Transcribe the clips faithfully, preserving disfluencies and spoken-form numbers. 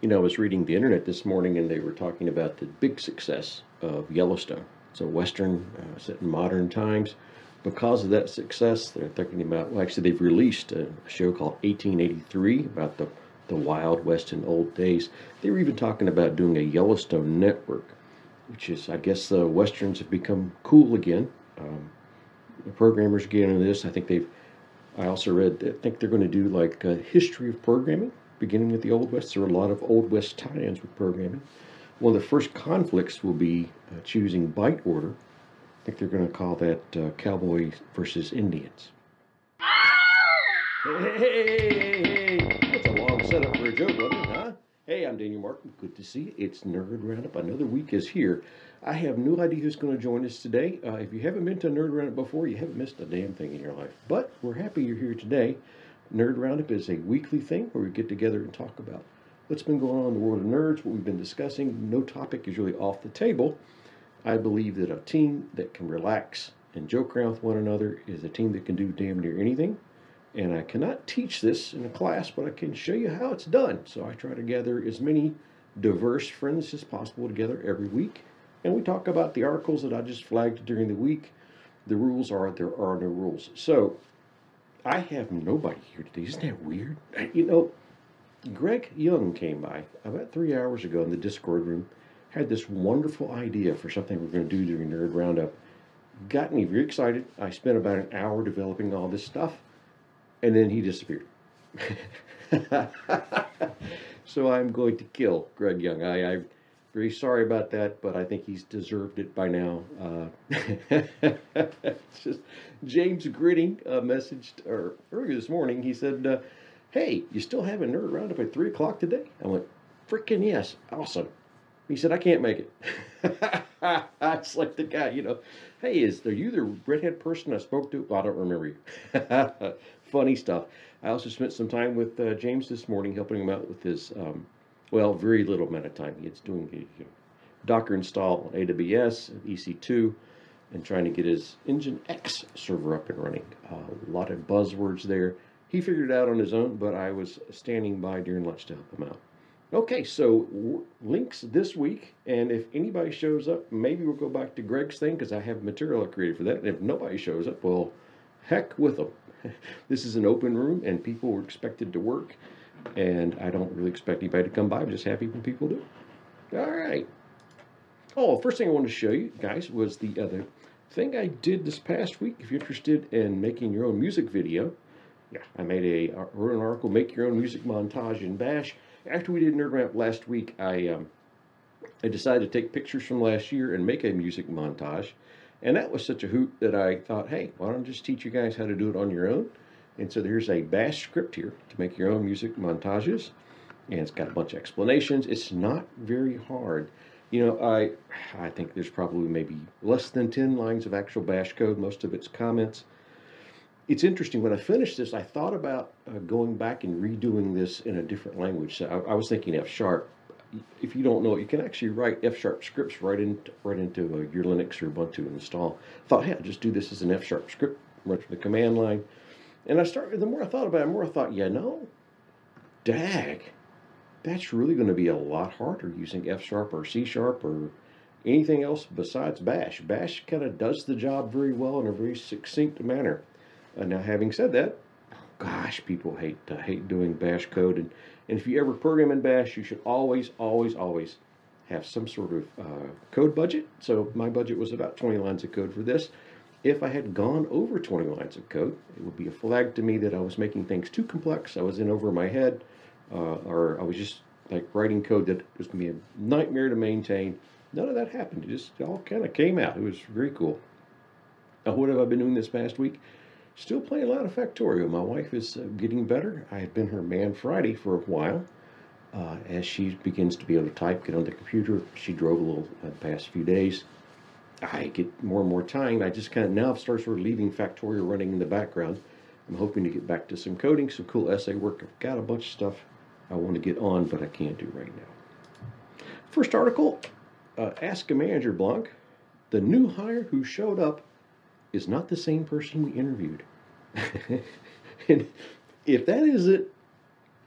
You know, I was reading the internet this morning and they were talking about the big success of Yellowstone. It's a Western uh, set in modern times. Because of that success, they're thinking about, well, actually, they've released a, a show called eighteen eighty-three about the, the Wild West in old days. They were even talking about doing a Yellowstone network, which is, I guess, the Westerns have become cool again. Um, the programmers get into this. I think they've I also read, I think they're going to do like a history of programming, beginning with the Old West. There are a lot of Old West tie-ins with programming. One of the first conflicts will be uh, choosing bite order. I think they're going to call that uh, Cowboy versus Indians. Hey, hey, hey, hey, hey. That's a long setup for a joke, wasn't it, huh? Hey, I'm Daniel Martin. Good to see you. It's Nerd Roundup. Another week is here. I have no idea who's going to join us today. Uh, if you haven't been to Nerd Roundup before, you haven't missed a damn thing in your life. But we're happy you're here today. Nerd Roundup is a weekly thing where we get together and talk about what's been going on in the world of nerds, what we've been discussing. No topic is really off the table. I believe that a team that can relax and joke around with one another is a team that can do damn near anything. And I cannot teach this in a class, but I can show you how it's done. So I try to gather as many diverse friends as possible together every week. And we talk about the articles that I just flagged during the week. The rules are there are no rules. So I have nobody here today. Isn't that weird? You know, Greg Young came by about three hours ago in the Discord room, had this wonderful idea for something we're going to do during Nerd Roundup. Got me very excited. I spent about an hour developing all this stuff. And then he disappeared. So I'm going to kill Greg Young. I, I'm very sorry about that, but I think he's deserved it by now. Uh, it's just James Gritting uh, messaged or earlier this morning. He said, uh, "Hey, you still have a Nerd Roundup at three o'clock today?" I went, "Freaking yes, awesome." He said, "I can't make it." It's like the guy, you know. Hey, is are you the redhead person I spoke to? Well, I don't remember you. Funny stuff. I also spent some time with uh, James this morning, helping him out with his, um, well, very little amount of time. He's doing a you know, Docker install on A W S, E C two, and trying to get his Engine X server up and running. Uh, a lot of buzzwords there. He figured it out on his own, but I was standing by during lunch to help him out. Okay, so w- links this week, and if anybody shows up, maybe we'll go back to Greg's thing because I have material I created for that. And if nobody shows up, well, heck with them. This is an open room, and people were expected to work, and I don't really expect anybody to come by. I'm just happy when people do. All right. Oh, first thing I wanted to show you guys was the other thing I did this past week. If you're interested in making your own music video, yeah, I made a wrote an article, Make Your Own Music Montage in Bash. After we did Nerd Ramp last week, I um, I decided to take pictures from last year and make a music montage. And that was such a hoot that I thought, hey, why don't I just teach you guys how to do it on your own? And so there's a bash script here to make your own music montages. And it's got a bunch of explanations. It's not very hard. You know, I I think there's probably maybe less than ten lines of actual bash code. Most of it's comments. It's interesting. When I finished this, I thought about uh, going back and redoing this in a different language. So I, I was thinking F sharp. If you don't know it, you can actually write F sharp scripts right into right into uh, your Linux or Ubuntu install. I thought, hey, I'll just do this as an F sharp script, run from the command line. And I started. The more I thought about it, the more I thought, yeah, no, dag, that's really going to be a lot harder using F sharp or C sharp or anything else besides Bash. Bash kind of does the job very well in a very succinct manner. Uh, now, having said that, gosh, people hate uh, hate doing Bash code, and, and if you ever program in Bash, you should always, always, always have some sort of uh, code budget. So my budget was about twenty lines of code for this. If I had gone over twenty lines of code, it would be a flag to me that I was making things too complex. I was in over my head, uh, or I was just like writing code that was going to be a nightmare to maintain. None of that happened. It just all kind of came out. It was very cool. Now, what have I been doing this past week? Still playing a lot of Factorio. My wife is uh, getting better. I have been her man Friday for a while. Uh, as she begins to be able to type, get on the computer, she drove a little uh, the past few days. I get more and more time. I just kind of now start sort of leaving Factorio running in the background. I'm hoping to get back to some coding, some cool essay work. I've got a bunch of stuff I want to get on, but I can't do right now. First article, uh, Ask a Manager blog. The new hire who showed up is not the same person we interviewed. And if that isn't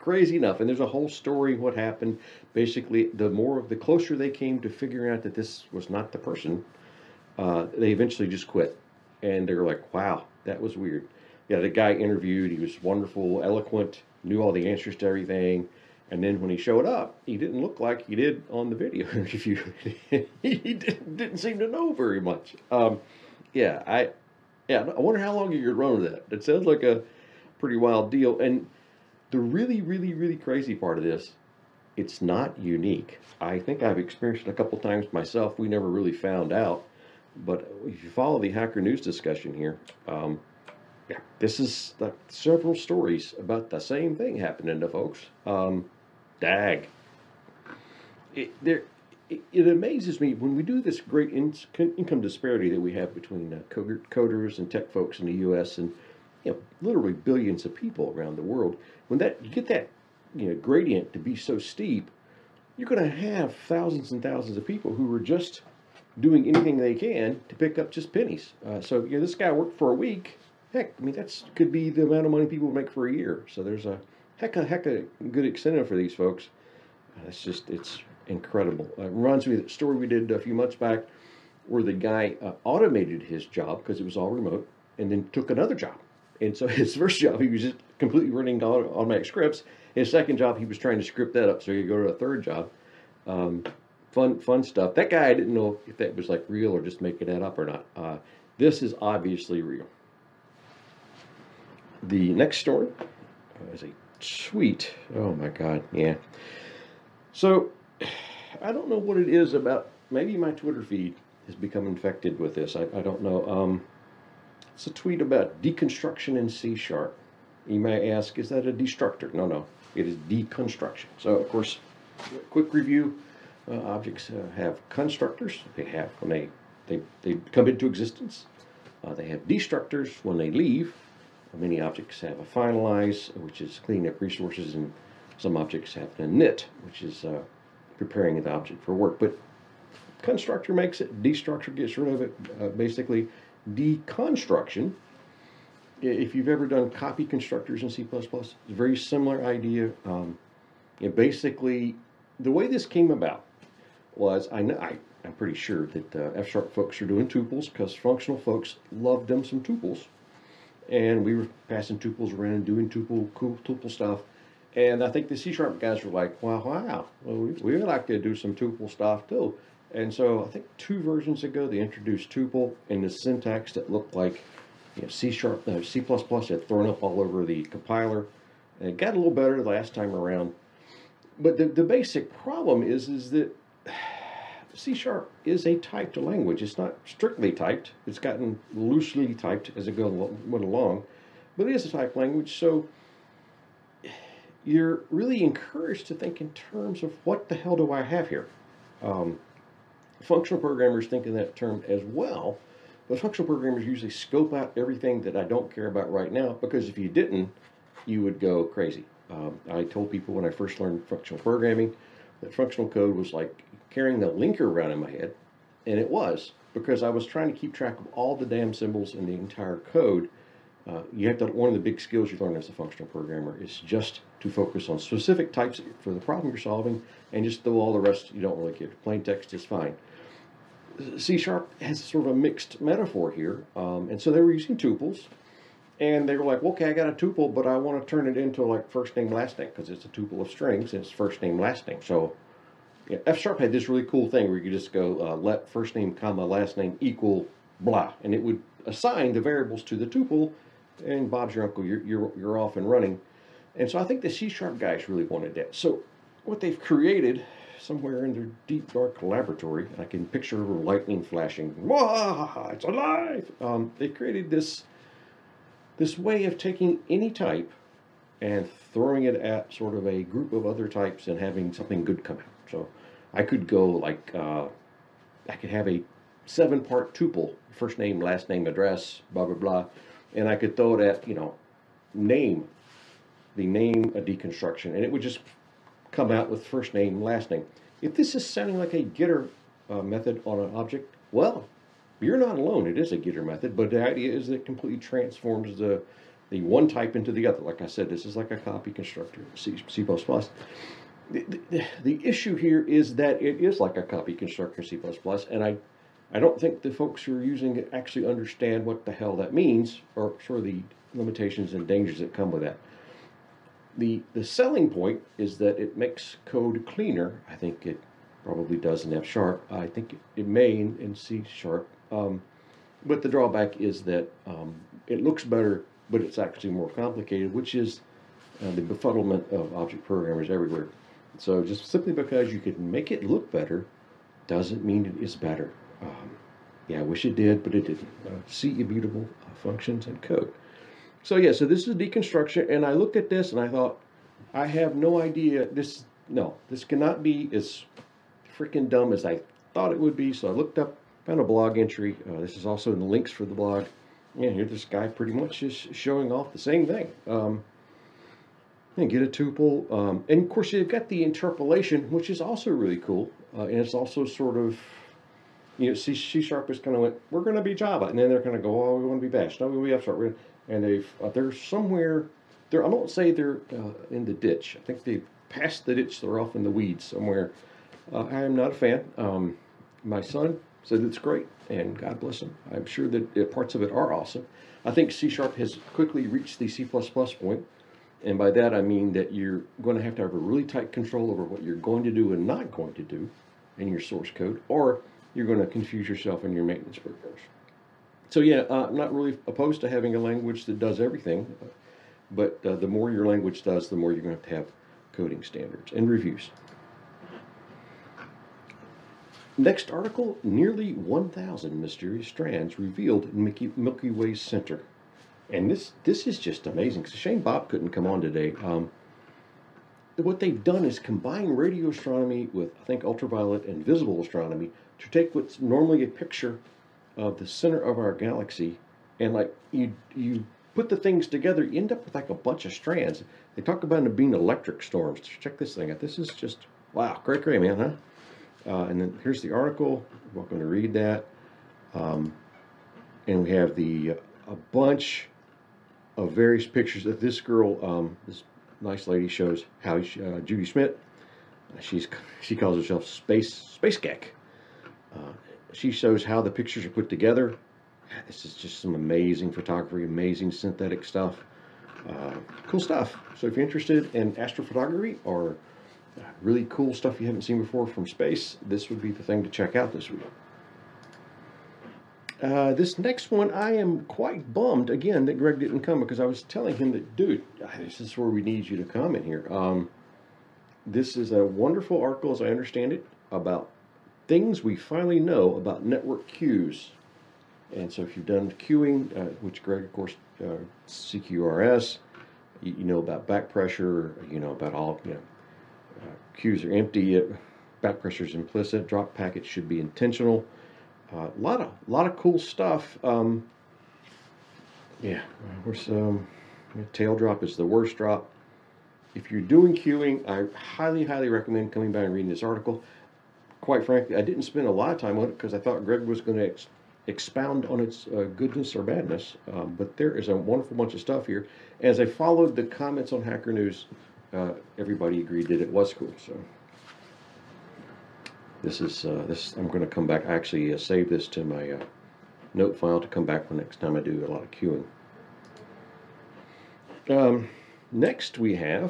crazy enough. And there's a whole story what happened. Basically, the more the closer they came to figuring out that this was not the person, uh, they eventually just quit. And they were like, wow, that was weird. Yeah, the guy interviewed, he was wonderful, eloquent, knew all the answers to everything. And then when he showed up, he didn't look like he did on the video interview. He didn't, didn't seem to know very much. Um, yeah, I yeah, I wonder how long you could run with that. That sounds like a pretty wild deal. And the really, really, really crazy part of this, it's not unique. I think I've experienced it a couple times myself. We never really found out. But if you follow the Hacker News discussion here, um, yeah, this is like several stories about the same thing happening to folks. Um, dag. It, there, it, it amazes me when we do this great in, income disparity that we have between uh, coders and tech folks in the U S and you know literally billions of people around the world. When that you get that you know gradient to be so steep, you're going to have thousands and thousands of people who are just doing anything they can to pick up just pennies. Uh, so you know this guy worked for a week. Heck, I mean that's could be the amount of money people make for a year. So there's a heck of heck of good incentive for these folks. Uh, it's just it's incredible. Uh, it reminds me of the story we did a few months back, where the guy uh, automated his job because it was all remote, and then took another job. And so his first job he was just completely running automatic scripts. His second job he was trying to script that up so he could go to a third job. Um, fun fun stuff. That guy I didn't know if that was like real or just making that up or not. Uh, this is obviously real. The next story uh, is a tweet. Oh my God, yeah. So I don't know what it is about. Maybe my Twitter feed has become infected with this. I, I don't know. Um, it's a tweet about deconstruction in C sharp. You may ask, is that a destructor? No, no. It is deconstruction. So of course, quick review. Uh, objects uh, have constructors. They have when they they they come into existence. Uh, they have destructors when they leave. Many objects have a finalize, which is cleaning up resources, and some objects have an init, which is uh, preparing the object for work. But constructor makes it, destructor gets rid of it. Uh, basically, deconstruction, if you've ever done copy constructors in C plus plus, it's a very similar idea. Um, you know, basically, the way this came about was, I know, I, I'm pretty sure that uh, F sharp folks are doing tuples because functional folks loved them some tuples. And we were passing tuples around, doing tuple, cool tuple stuff. And I think the C sharp guys were like, wow, wow, well, we, we would like to do some tuple stuff too. And so I think two versions ago, they introduced tuple in the syntax that looked like you know, C sharp, uh, C plus plus had thrown up all over the compiler. And it got a little better the last time around. But the, the basic problem is, is that C sharp is a typed language. It's not strictly typed. It's gotten loosely typed as it goes went along, but it is a typed language. So you're really encouraged to think in terms of what the hell do I have here? Um, functional programmers think in that term as well, but functional programmers usually scope out everything that I don't care about right now, because if you didn't, you would go crazy. Um, I told people when I first learned functional programming that functional code was like carrying the linker around in my head, and it was, because I was trying to keep track of all the damn symbols in the entire code. Uh, you have to, one of the big skills you learn as a functional programmer is just to focus on specific types for the problem you're solving, and just though all the rest you don't really care. Plain text is fine. C sharp has sort of a mixed metaphor here, um, and so they were using tuples, and they were like, okay, I got a tuple, but I want to turn it into like first name, last name, because it's a tuple of strings, and it's first name, last name. So yeah, F sharp had this really cool thing where you could just go uh, let first name, comma, last name equal blah, and it would assign the variables to the tuple, and Bob's your uncle, you're, you're, you're off and running. And so I think the C sharp guys really wanted that. So what they've created somewhere in their deep, dark laboratory, and I can picture lightning flashing, wah, it's alive. Um, they created this, this way of taking any type and throwing it at sort of a group of other types and having something good come out. So I could go like, uh, I could have a seven-part tuple, first name, last name, address, blah, blah, blah, and I could throw it at, you know, name, the name a deconstruction, and it would just come out with first name, last name. If this is sounding like a getter uh, method on an object, well, you're not alone. It is a getter method, but the idea is that it completely transforms the the one type into the other. Like I said, this is like a copy constructor, C, C++. The, the, the issue here is that it is like a copy constructor in C++, and I, I don't think the folks who are using it actually understand what the hell that means, or sort of the limitations and dangers that come with that. The, the selling point is that it makes code cleaner. I think it probably does in F sharp. I think it, it may in, in C sharp. Um, but the drawback is that um, it looks better, but it's actually more complicated, which is uh, the befuddlement of object programmers everywhere. So just simply because you can make it look better doesn't mean it is better. Um, yeah, I wish it did, but it didn't. Uh, C immutable uh, functions and code. So yeah, so this is deconstruction, and I looked at this and I thought, I have no idea. This no, this cannot be as freaking dumb as I thought it would be. So I looked up, found a blog entry. Uh, this is also in the links for the blog. And here this guy pretty much is showing off the same thing. Um, and get a tuple, um, and of course you've got the interpolation, which is also really cool, uh, and it's also sort of, you know, C, C sharp is kind of went, we're going to be Java, and then they're going to go, oh, we want to be Bash, no, we want to be F sharp, and they've uh, they're somewhere, they're I won't say they're uh, in the ditch. I think they've passed the ditch. They're off in the weeds somewhere. Uh, I am not a fan. Um, my son said it's great, and God bless him. I'm sure that uh, parts of it are awesome. I think C sharp has quickly reached the C plus plus point. And by that, I mean that you're going to have to have a really tight control over what you're going to do and not going to do in your source code, or you're going to confuse yourself in your maintenance programs. So yeah, uh, I'm not really opposed to having a language that does everything, but uh, the more your language does, the more you're going to have to have coding standards and reviews. Next article, nearly one thousand mysterious strands revealed in Milky, Milky Way's center. And this this is just amazing. It's a shame Bob couldn't come on today. Um, what they've done is combine radio astronomy with, I think, ultraviolet and visible astronomy to take what's normally a picture of the center of our galaxy, and like you you put the things together, you end up with like a bunch of strands. They talk about them being electric storms. Check this thing out. This is just, wow, great, great, man, huh? Uh, and then here's the article. You're welcome to read that. Um, and we have the uh, a bunch of various pictures of this girl. Um, this nice lady shows how she, uh, Judy Schmidt. Uh, she's she calls herself Space Space Geck. Uh, she shows how the pictures are put together. This is just some amazing photography, amazing synthetic stuff, uh, cool stuff. So if you're interested in astrophotography or uh, really cool stuff you haven't seen before from space, this would be the thing to check out this week. Uh, this next one, I am quite bummed, again, that Greg didn't come, because I was telling him that, dude, this is where we need you to come in here. Um, this is a wonderful article, as I understand it, about things we finally know about network queues. And so if you've done queuing, uh, which Greg, of course, uh, C Q R S, you, you know about back pressure, you know about all, you know, uh, queues are empty, back pressure is implicit, drop packets should be intentional. A uh, lot of lot of cool stuff. Um, yeah, of course, um, tail drop is the worst drop. If you're doing queuing, I highly, highly recommend coming by and reading this article. Quite frankly, I didn't spend a lot of time on it because I thought Greg was going to ex expound on its uh, goodness or badness. Um, but there is a wonderful bunch of stuff here. As I followed the comments on Hacker News, uh, everybody agreed that it was cool. So. This is, uh, this, I'm going to come back, I actually uh, save this to my uh, note file to come back for next time I do a lot of queuing. Um, next we have,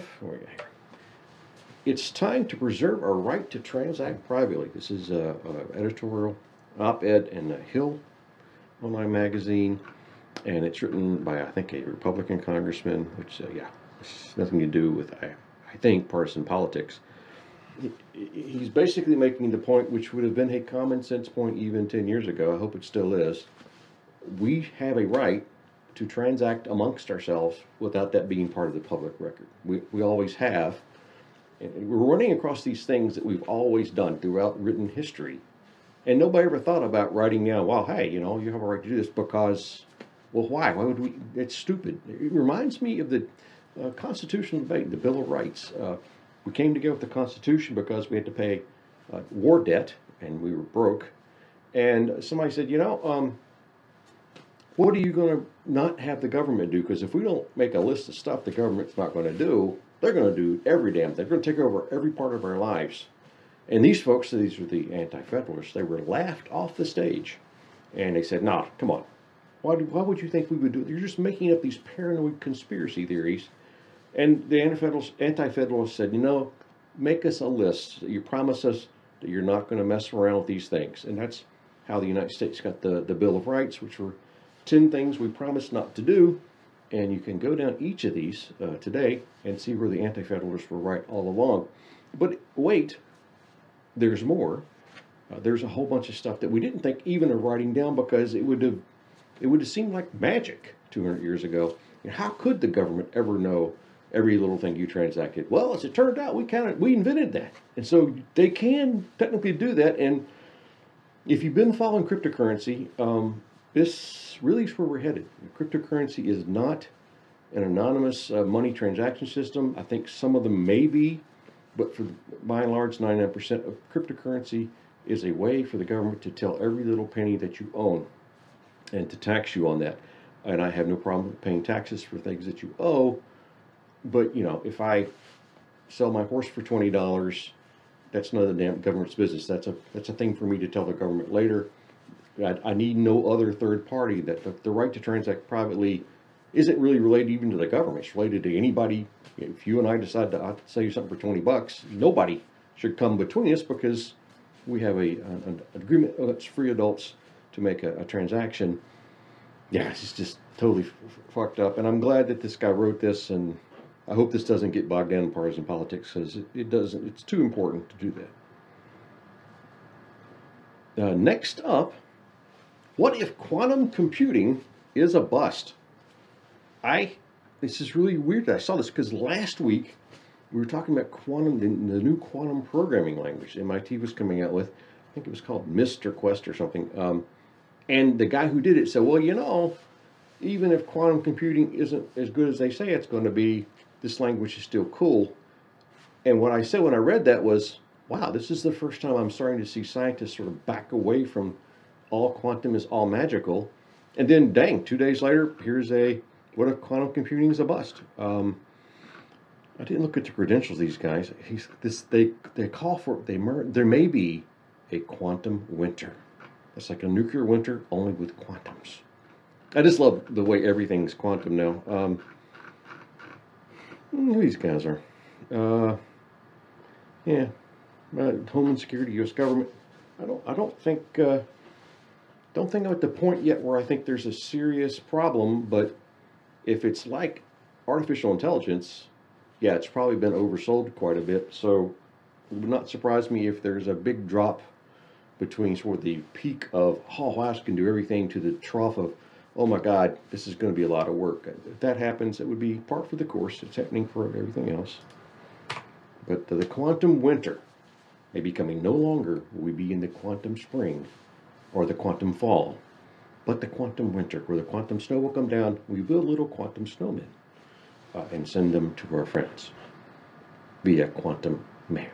it's time to preserve our right to transact privately. This is an editorial op-ed in uh, Hill Online Magazine, and it's written by, I think, a Republican congressman, which, uh, yeah, it's nothing to do with, I, I think, partisan politics. He's basically making the point, which would have been a common sense point even ten years ago, I hope it still is. We have a right to transact amongst ourselves without that being part of the public record. We, we always have. And we're running across these things that we've always done throughout written history. And nobody ever thought about writing down, well, hey, you know, you have a right to do this because, well, why? Why would we? It's stupid. It reminds me of the uh, constitutional debate, the Bill of Rights. Uh, We came together with the Constitution because we had to pay uh, war debt, and we were broke. And somebody said, you know, um, what are you going to not have the government do? Because if we don't make a list of stuff the government's not going to do, they're going to do every damn thing. They're going to take over every part of our lives. And these folks, these are the anti-federalists, they were laughed off the stage. And they said, nah, come on. Why, do, why would you think we would do it? You're just making up these paranoid conspiracy theories. And the anti-federalists, anti-federalists said, you know, make us a list. You promise us that you're not going to mess around with these things. And that's how the United States got the, the Bill of Rights, which were ten things we promised not to do. And you can go down each of these uh, today and see where the anti-federalists were right all along. But wait, there's more. Uh, there's a whole bunch of stuff that we didn't think even of writing down, because it would have it would have seemed like magic two hundred years ago. You know, how could the government ever know every little thing you transacted? Well, as it turned out, we kind of we invented that, and so they can technically do that. And if you've been following cryptocurrency, um, this really is where we're headed. Cryptocurrency is not an anonymous uh, money transaction system. I think some of them may be, but for by and large, ninety-nine percent of cryptocurrency is a way for the government to tell every little penny that you own and to tax you on that. And I have no problem paying taxes for things that you owe. But, you know, if I sell my horse for twenty dollars, that's none of the damn government's business. That's a that's a thing for me to tell the government later. I, I need no other third party. That the, the right to transact privately isn't really related even to the government. It's related to anybody. If you and I decide to I'll sell you something for twenty bucks, nobody should come between us, because we have a, an, an agreement that's free adults to make a, a transaction. Yeah, it's just totally f fucked up. And I'm glad that this guy wrote this, and I hope this doesn't get bogged down in partisan politics, because it, it doesn't. It's too important to do that. Uh, next up, what if quantum computing is a bust? I, this is really weird that I saw this, because last week we were talking about quantum, the, the new quantum programming language M I T was coming out with. I think it was called Mister Quest or something. Um, and the guy who did it said, well, you know, even if quantum computing isn't as good as they say it's going to be, this language is still cool. And what I said when I read that was, wow, this is the first time I'm starting to see scientists sort of back away from all quantum is all magical. And then, dang, two days later, here's a, what if quantum computing is a bust? Um, I didn't look at the credentials of these guys. He's, this, they, they call for, they there may be a quantum winter. It's like a nuclear winter, only with quantums. I just love the way everything's quantum now. Um, who these guys are. Uh, yeah, uh, Homeland Security, U S government. I don't, I don't think, uh, don't think I'm at the point yet where I think there's a serious problem, but if it's like artificial intelligence, yeah, it's probably been oversold quite a bit. So it would not surprise me if there's a big drop between sort of the peak of, oh, wow, I can do everything, to the trough of, oh my God, this is going to be a lot of work. If that happens, it would be part for the course. It's happening for everything else. But the quantum winter may be coming. No longer will we be in the quantum spring or the quantum fall, but the quantum winter, where the quantum snow will come down. We build little quantum snowmen uh, and send them to our friends via quantum mail.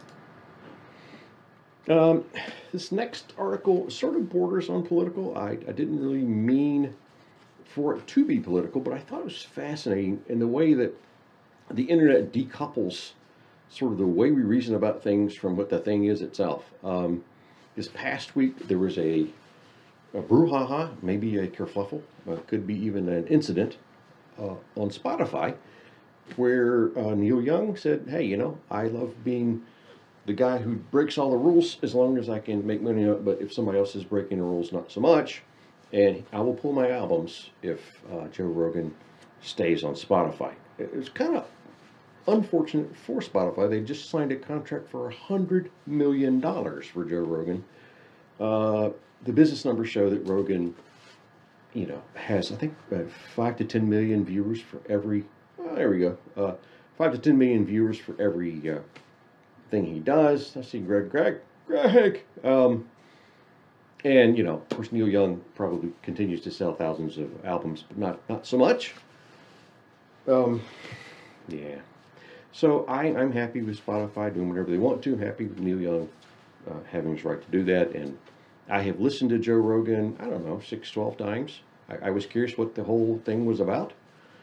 Um, this next article sort of borders on political. I, I didn't really mean for it to be political, but I thought it was fascinating in the way that the internet decouples sort of the way we reason about things from what the thing is itself. Um, this past week, there was a, a brouhaha, maybe a kerfluffle, uh, could be even an incident uh, on Spotify, where uh, Neil Young said, hey, you know, I love being the guy who breaks all the rules as long as I can make money on it, but if somebody else is breaking the rules, not so much. And I will pull my albums if uh, Joe Rogan stays on Spotify. It was kind of unfortunate for Spotify. They just signed a contract for one hundred million dollars for Joe Rogan. Uh, the business numbers show that Rogan, you know, has, I think, uh, five to ten million viewers for every, well, there we go, uh, five to ten million viewers for every uh, thing he does. I see Greg, Greg, Greg. Um, and, you know, of course, Neil Young probably continues to sell thousands of albums, but not, not so much. Um, yeah. So I, I'm happy with Spotify doing whatever they want to. I'm happy with Neil Young uh, having his right to do that. And I have listened to Joe Rogan, I don't know, six, twelve times. I, I was curious what the whole thing was about.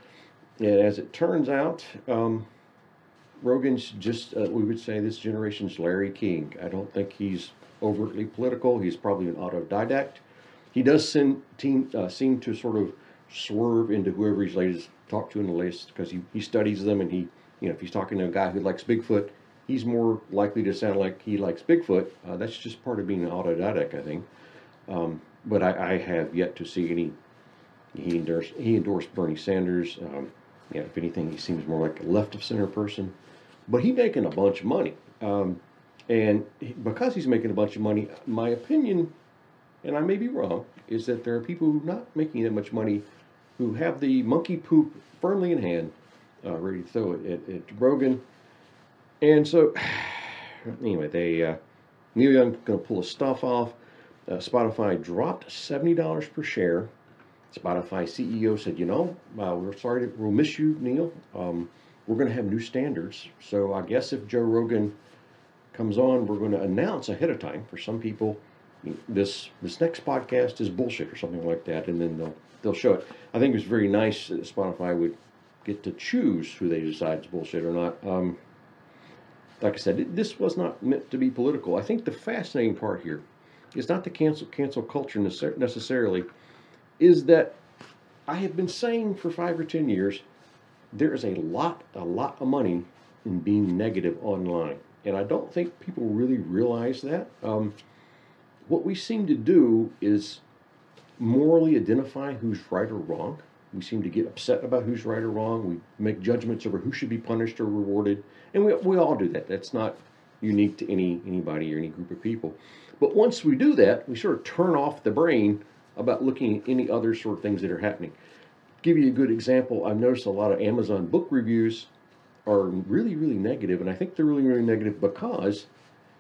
And as it turns out, um, Rogan's just, uh, we would say, this generation's Larry King. I don't think he's overtly political. He's probably an autodidact. He does seem, team, uh, seem to sort of swerve into whoever he's latest talked to in the list, because he, he studies them, and he, you know, if he's talking to a guy who likes Bigfoot, he's more likely to sound like he likes Bigfoot. Uh, that's just part of being an autodidact, I think. Um, but I, I have yet to see any. He endorsed, he endorsed Bernie Sanders. Um, yeah, if anything, he seems more like a left of center person. But he's making a bunch of money. Um, and he, because he's making a bunch of money, my opinion, and I may be wrong, is that there are people who are not making that much money who have the monkey poop firmly in hand, uh, ready to throw it at, at Rogan. And so, anyway, they uh, Neil Young's going to pull his stuff off. Uh, Spotify dropped seventy dollars per share. Spotify C E O said, you know, uh, we're sorry, to, we'll miss you, Neil. Um, we're going to have new standards. So I guess if Joe Rogan comes on, we're going to announce ahead of time. For some people, this this next podcast is bullshit or something like that, and then they'll they'll show it. I think it was very nice that Spotify would get to choose who they decide is bullshit or not. Um, like I said, this was not meant to be political. I think the fascinating part here is not the cancel cancel culture necessarily, is that I have been saying for five or ten years, there is a lot, a lot of money in being negative online. And I don't think people really realize that. Um, what we seem to do is morally identify who's right or wrong. We seem to get upset about who's right or wrong. We make judgments over who should be punished or rewarded. And we, we all do that. That's not unique to any anybody or any group of people. But once we do that, we sort of turn off the brain about looking at any other sort of things that are happening. Give you a good example, I've noticed a lot of Amazon book reviews are really, really negative, and I think they're really, really negative because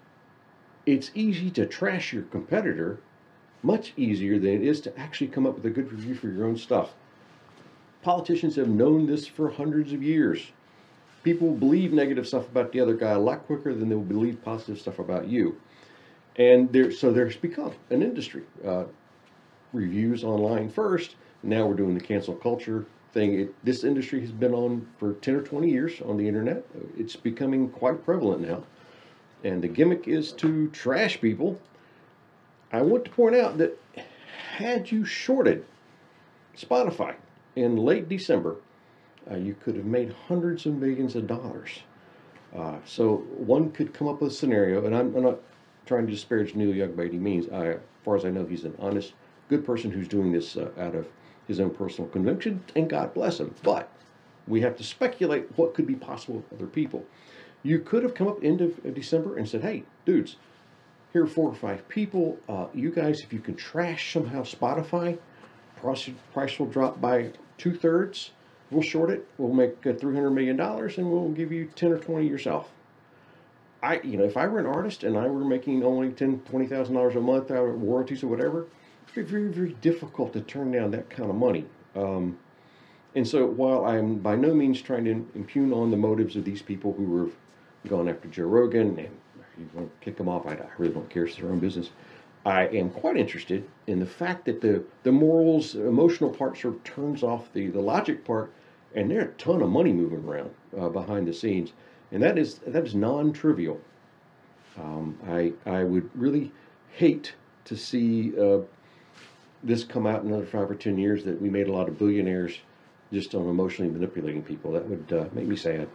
it's easy to trash your competitor, much easier than it is to actually come up with a good review for your own stuff. Politicians have known this for hundreds of years. People believe negative stuff about the other guy a lot quicker than they'll believe positive stuff about you. And there, so there's become an industry. Uh, reviews online first. Now we're doing the cancel culture thing. It, this industry has been on for ten or twenty years on the internet. It's becoming quite prevalent now. And the gimmick is to trash people. I want to point out that had you shorted Spotify in late December, uh, you could have made hundreds of millions of dollars. Uh, so one could come up with a scenario, and I'm, I'm not trying to disparage Neil Young by any means. I, as far as I know, he's an honest, good person who's doing this uh, out of his own personal conviction, and God bless him. But we have to speculate what could be possible with other people. You could have come up end of December and said, hey, dudes, here are four or five people. Uh, you guys, if you can trash somehow Spotify, price, price will drop by two-thirds. We'll short it. We'll make uh, three hundred million dollars, and we'll give you ten or twenty yourself. I, you know, if I were an artist and I were making only ten, twenty thousand dollars a month out of royalties or whatever, it's very, very, very difficult to turn down that kind of money. Um, and so, while I'm by no means trying to impugn on the motives of these people who have gone after Joe Rogan, and you want to kick them off, I, I really don't care. It's their own business. I am quite interested in the fact that the the morals, emotional part sort of turns off the the logic part, and there's a ton of money moving around uh, behind the scenes. And that is that is non-trivial. Um, I I would really hate to see uh, this come out in another five or ten years that we made a lot of billionaires just on emotionally manipulating people. That would uh, make me sad.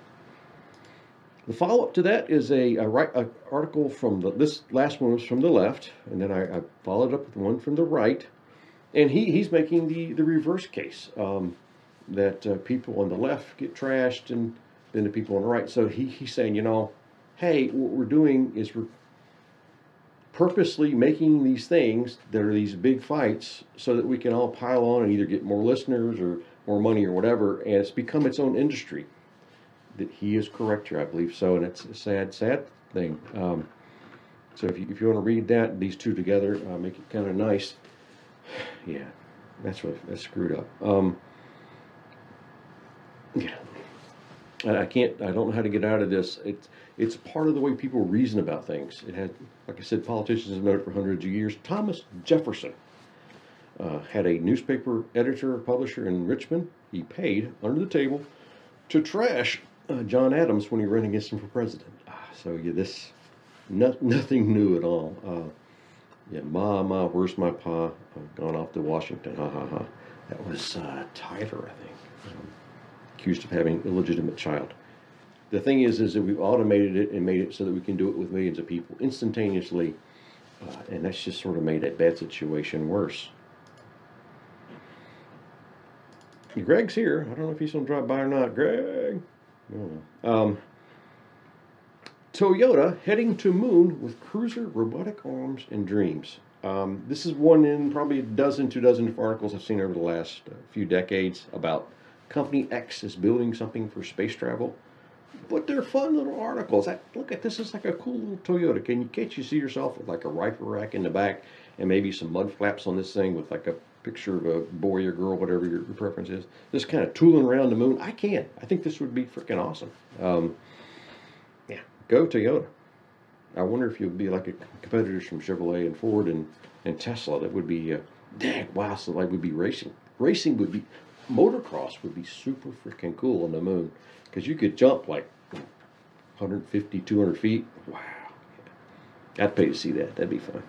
The follow-up to that is a, a, right, a article from the this last one was from the left, and then I, I followed up with one from the right, and he he's making the the reverse case um, that uh, people on the left get trashed and than the people on the right. So he, he's saying, you know, hey, what we're doing is we're purposely making these things that are these big fights so that we can all pile on and either get more listeners or more money or whatever, and it's become its own industry. That he is correct here, I believe so, and it's a sad, sad thing. Um, so if you, if you want to read that, these two together, uh, make it kind of nice. Yeah, that's really, that's screwed up. Um, yeah. I can't, I don't know how to get out of this. It's, it's part of the way people reason about things. It had, like I said, politicians have known it for hundreds of years. Thomas Jefferson uh, had a newspaper editor, publisher in Richmond. He paid under the table to trash uh, John Adams when he ran against him for president. Ah, so yeah, this no, nothing new at all. Uh, yeah, ma ma, where's my pa? I've gone off to Washington. Ha ha ha. That was uh, Tyler, I think, um, accused of having illegitimate child. The thing is, is that we've automated it and made it so that we can do it with millions of people instantaneously, uh, and that's just sort of made that bad situation worse. Greg's here. I don't know if he's going to drop by or not. Greg. Um, Toyota heading to moon with cruiser, robotic arms, and dreams. Um, this is one in probably a dozen, two dozen articles I've seen over the last uh, few decades about company X is building something for space travel. But they're fun little articles. I, look at this is like a cool little Toyota. Can you can't you see yourself with like a rifle rack in the back and maybe some mud flaps on this thing with like a picture of a boy or girl, whatever your preference is, just kind of tooling around the moon? I can. I think this would be freaking awesome. Um, yeah, go Toyota. I wonder if you'll be like a competitors from Chevrolet and Ford and, and Tesla. That would be, uh, dang, wow, so like would be racing. Racing would be, motocross would be super freaking cool on the moon because you could jump like one fifty, two hundred feet. Wow. I'd pay to see that. That'd be fun.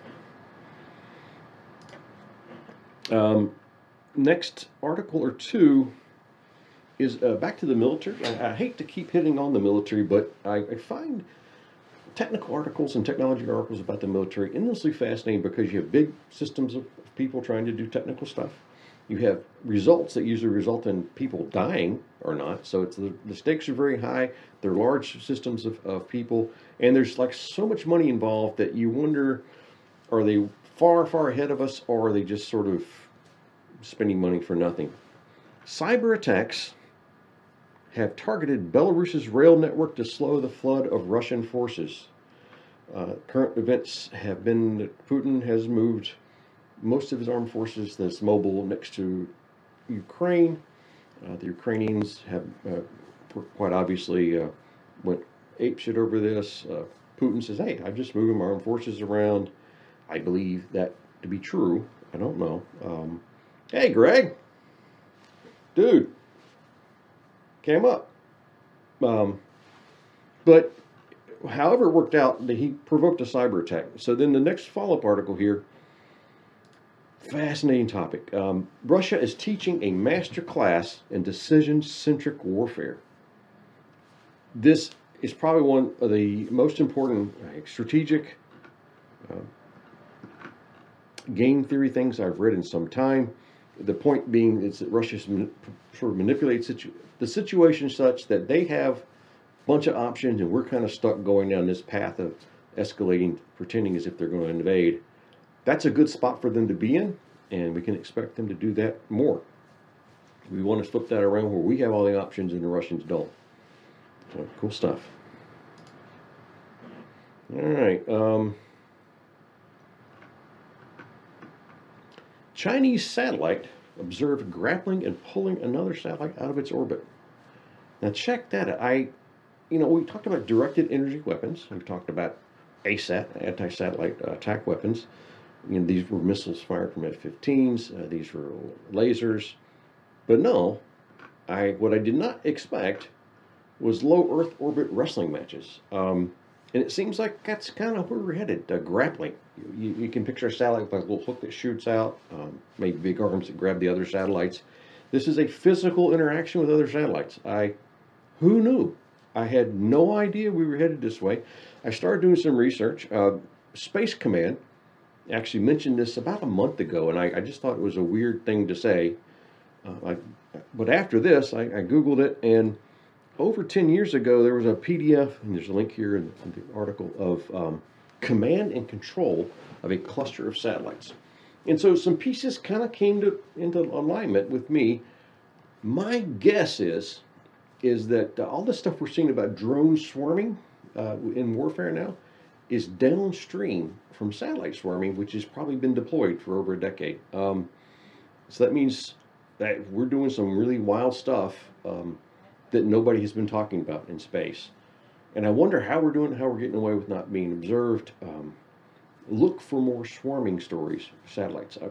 Um, next article or two is uh, back to the military. I, I hate to keep hitting on the military, but I, I find technical articles and technology articles about the military endlessly fascinating because you have big systems of people trying to do technical stuff. You have results that usually result in people dying or not. So it's the, the stakes are very high. They're large systems of, of people. And there's like so much money involved that you wonder, are they far, far ahead of us, or are they just sort of spending money for nothing? Cyber attacks have targeted Belarus's rail network to slow the flood of Russian forces. Uh, current events have been that Putin has moved most of his armed forces that's mobile next to Ukraine. Uh, the Ukrainians have uh, quite obviously uh, went apeshit over this. Uh, Putin says, hey, I'm just moving my armed forces around. I believe that to be true. I don't know. Um, hey, Greg. Dude. Came up. Um, but however it worked out, he provoked a cyber attack. So then the next follow-up article here, fascinating topic. Um, Russia is teaching a master class in decision-centric warfare. This is probably one of the most important uh, strategic uh, game theory things I've read in some time. The point being is that Russia sort of manipulates situ the situation such that they have a bunch of options and we're kind of stuck going down this path of escalating, pretending as if they're going to invade. That's a good spot for them to be in, and we can expect them to do that more. We want to flip that around where we have all the options and the Russians don't. So, cool stuff. All right. Um, Chinese satellite observed grappling and pulling another satellite out of its orbit. Now check that out. I, you know, we talked about directed energy weapons. We've talked about A SAT, anti-satellite uh, attack weapons. You know, these were missiles fired from F fifteens. Uh, these were lasers. But no, I what I did not expect was low Earth orbit wrestling matches. Um, and it seems like that's kind of where we're headed, uh, grappling. You, you can picture a satellite with like a little hook that shoots out, um, maybe big arms that grab the other satellites. This is a physical interaction with other satellites. I, who knew? I had no idea we were headed this way. I started doing some research. Uh, Space Command actually mentioned this about a month ago, and I, I just thought it was a weird thing to say. Uh, I, but after this, I, I Googled it, and over ten years ago, there was a P D F, and there's a link here in, in the article, of um, command and control of a cluster of satellites. And so some pieces kind of came to, into alignment with me. My guess is, is that uh, all the stuff we're seeing about drone swarming uh, in warfare now is downstream from satellite swarming, which has probably been deployed for over a decade. Um, so that means that we're doing some really wild stuff um, that nobody has been talking about in space. And I wonder how we're doing, how we're getting away with not being observed. Um, look for more swarming stories, satellites. I,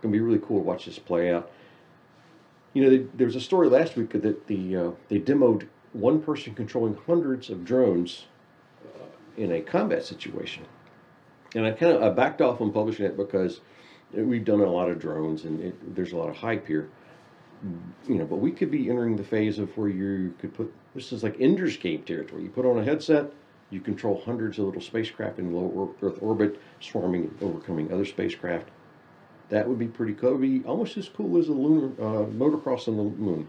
going to be really cool to watch this play out. You know, they, there was a story last week that the uh, they demoed one person controlling hundreds of drones uh, in a combat situation, and I kind of I backed off on publishing it because we've done a lot of drones and it, there's a lot of hype here. You know, but we could be entering the phase of where you could put, this is like Ender's Game territory. You put on a headset, you control hundreds of little spacecraft in low Earth orbit, swarming and overcoming other spacecraft. That would be pretty cool. It would be almost as cool as a lunar uh, motocross on the moon.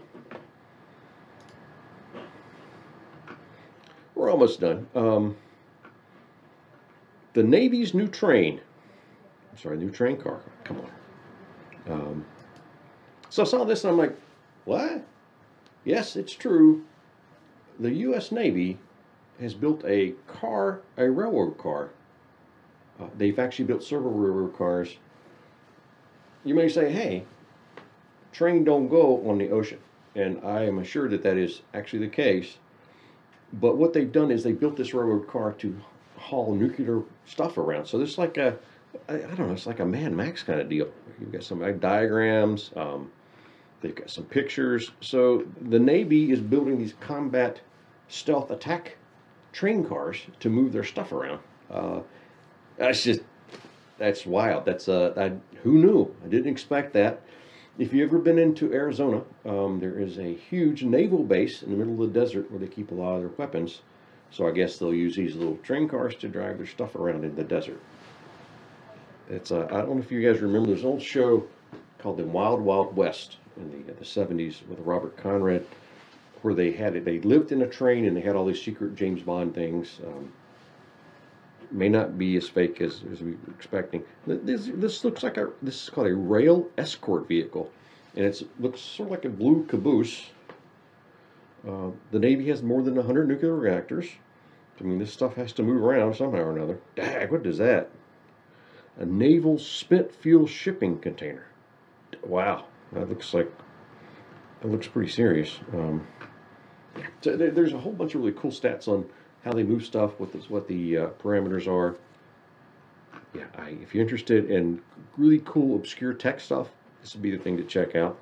We're almost done. Um, the Navy's new train. I'm sorry, new train car. Come on. Um, So I saw this and I'm like, what? Yes, it's true. The U S Navy has built a car, a railroad car. Uh, they've actually built several railroad cars. You may say, hey, train don't go on the ocean. And I am assured that that is actually the case. But what they've done is they built this railroad car to haul nuclear stuff around. So there's like a, I, I don't know, it's like a Mad Max kind of deal. You've got some like, diagrams. Um, They've got some pictures. So the Navy is building these combat stealth attack train cars to move their stuff around. Uh, that's just, that's wild. That's, uh, I, who knew? I didn't expect that. If you've ever been into Arizona, um, there is a huge naval base in the middle of the desert where they keep a lot of their weapons. So I guess they'll use these little train cars to drive their stuff around in the desert. It's, uh, I don't know if you guys remember, there's an old show called The Wild Wild West in the, the seventies with Robert Conrad, where they had it, they lived in a train and they had all these secret James Bond things. Um, may not be as fake as, as we were expecting. This, this looks like a, this is called a rail escort vehicle, and it looks sort of like a blue caboose. Uh, the Navy has more than one hundred nuclear reactors. I mean, this stuff has to move around somehow or another. Dag, what is that? A naval spent fuel shipping container. Wow. That looks like, that looks pretty serious. Um, so there, there's a whole bunch of really cool stats on how they move stuff, what, this, what the uh, parameters are. Yeah, I, if you're interested in really cool, obscure tech stuff, this would be the thing to check out.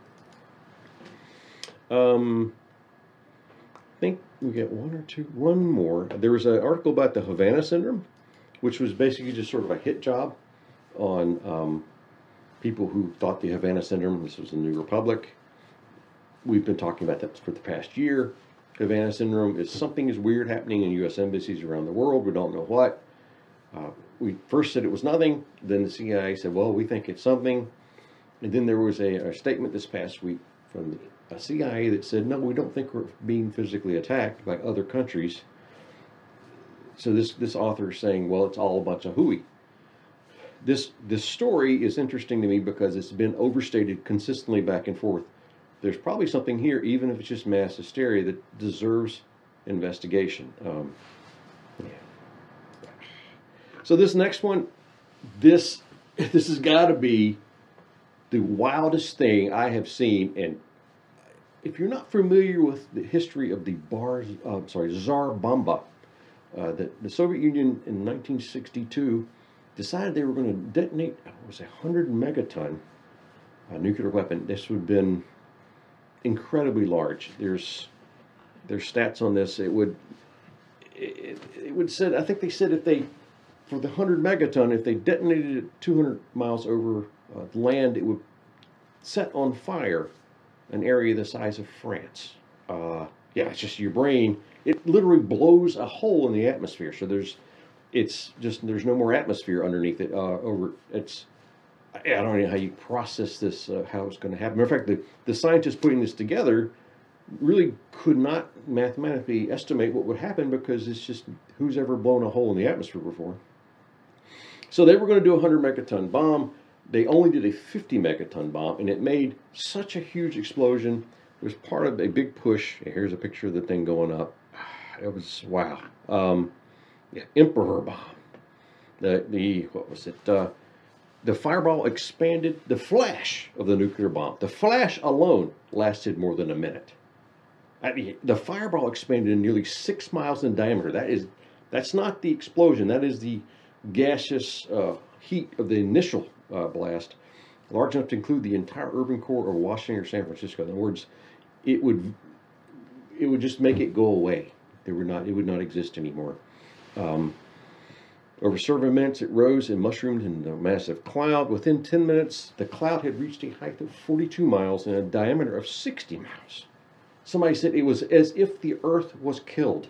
Um, I think we get one or two, one more. There was an article about the Havana Syndrome, which was basically just sort of a hit job on um, people who thought the Havana Syndrome, this was the New Republic. We've been talking about that for the past year. Havana Syndrome is something is weird happening in U S embassies around the world. We don't know what. Uh, we first said it was nothing. Then the C I A said, well, we think it's something. And then there was a, a statement this past week from the C I A that said, no, we don't think we're being physically attacked by other countries. So this, this author is saying, well, it's all a bunch of hooey. This, this story is interesting to me because it's been overstated consistently back and forth. There's probably something here, even if it's just mass hysteria, that deserves investigation. Um, yeah. So this next one, this, this has got to be the wildest thing I have seen. And if you're not familiar with the history of the Bar, uh, sorry, Tsar Bomba, uh, the, the Soviet Union in nineteen sixty-two decided they were going to detonate, it was a hundred megaton uh, nuclear weapon. This would have been incredibly large. There's there's stats on this. It would it, it would said I think they said if they for the hundred megaton, if they detonated it two hundred miles over uh, land, it would set on fire an area the size of France. Uh, yeah, it's just your brain. It literally blows a hole in the atmosphere. So there's it's just there's no more atmosphere underneath it. Uh, over it's I don't know how you process this, uh, how it's going to happen. Matter of fact, the, the scientists putting this together really could not mathematically estimate what would happen because it's just who's ever blown a hole in the atmosphere before. So they were going to do a hundred megaton bomb. They only did a fifty megaton bomb, and it made such a huge explosion. It was part of a big push. Here's a picture of the thing going up. It was, wow. Um, yeah, Emperor bomb. The, the what was it? Uh, The fireball expanded the flash of the nuclear bomb. The flash alone lasted more than a minute. I mean, the fireball expanded nearly six miles in diameter. That is, that's not the explosion. That is the gaseous uh, heat of the initial uh, blast. large enough to include the entire urban core of Washington or San Francisco. In other words, it would it would just make it go away. There would not it would not exist anymore. Um, over several minutes, it rose and mushroomed into a massive cloud. Within ten minutes, the cloud had reached a height of forty-two miles and a diameter of sixty miles. Somebody said it was as if the Earth was killed.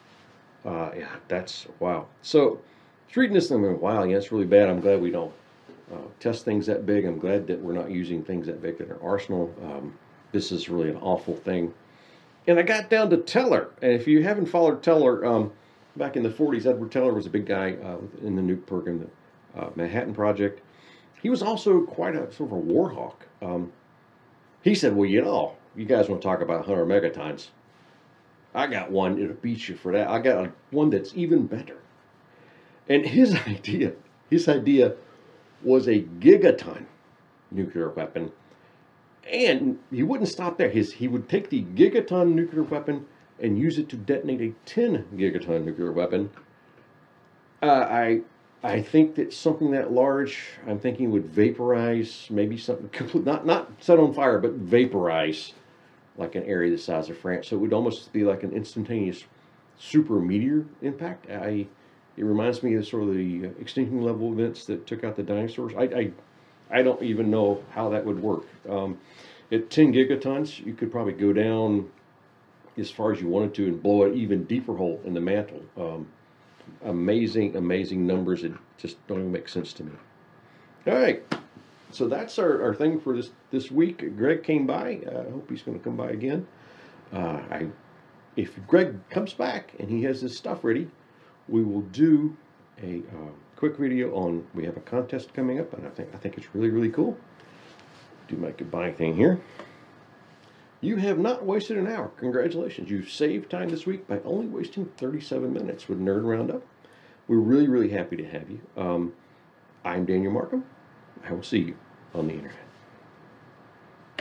Uh, yeah, that's wow. So, just reading this, I'm going, wow, yeah, it's really bad. I'm glad we don't uh, test things that big. I'm glad that we're not using things that big in our arsenal. Um, this is really an awful thing. And I got down to Teller. And if you haven't followed Teller, um, back in the forties, Edward Teller was a big guy uh, in the nuke program, the uh, Manhattan Project. He was also quite a sort of a war hawk. Um, he said, well, you know, you guys want to talk about one hundred megatons. I got one, it'll beat you for that. I got a, one that's even better. And his idea, his idea was a gigaton nuclear weapon. And he wouldn't stop there. His, he would take the gigaton nuclear weapon and use it to detonate a ten gigaton nuclear weapon. Uh, I I think that something that large, I'm thinking would vaporize, maybe something complete, not not set on fire, but vaporize like an area the size of France. So it would almost be like an instantaneous super meteor impact. I it reminds me of sort of the extinction level events that took out the dinosaurs. I I, I don't even know how that would work. Um, at ten gigatons, you could probably go down as far as you wanted to and blow an even deeper hole in the mantle. Um, amazing, amazing numbers that just don't even make sense to me. All right, so that's our, our thing for this this week. Greg came by. I uh, hope he's going to come by again. Uh, I, if Greg comes back and he has his stuff ready, we will do a uh, quick video on. We have a contest coming up, and I think I think it's really really cool. Do my goodbye thing here. You have not wasted an hour. Congratulations. You've saved time this week by only wasting thirty-seven minutes with Nerd Roundup. We're really, really happy to have you. Um, I'm Daniel Markham. I will see you on the internet.